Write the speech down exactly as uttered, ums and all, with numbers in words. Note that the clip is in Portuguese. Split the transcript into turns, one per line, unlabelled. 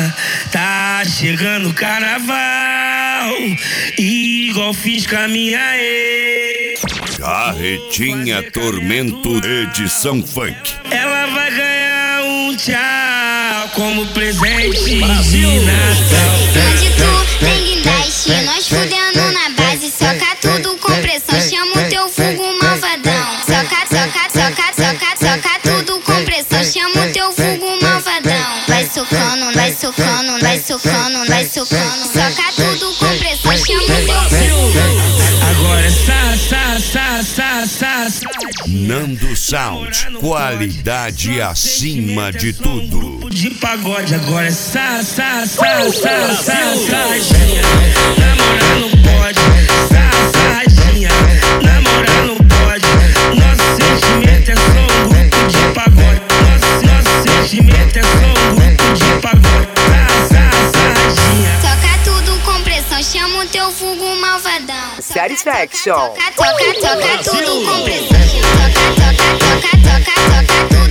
Tá chegando o carnaval, igual fiz com a minha ex.
Carretinha Tormento Edição Funk.
Ela vai ganhar um tchau como presente de Natal.
Onde tu tem guindaste, nós fudendo na base. Soca tudo com pressão, chama o teu vulgo malvadão. Soca, soca, soca, soca, soca tudo com pressão, chama o teu vulgo malvadão. Vai socando, vai socando, vai socando, vai socando. Soca tudo com pressão, chama o teu vulgo.
Agora é sa, sa, sa, sa, sa, sa.
Nando Sound, qualidade acima de tudo.
De pagode, agora é sa, sa, sa, sa, sa, sadinha. Namorar não pode, sa, sadinha. Namorar não pode, nosso sentimento é só um grupo de pagode. Nosso, nosso sentimento é só um grupo de pagode. Sa, sa, sadinha.
Toca tudo com pressão, chama o teu vulgo malvadão.
Satisfaction.
Toca, toca, toca tudo com pressão. Toca, toca, toca, toca, toca tudo.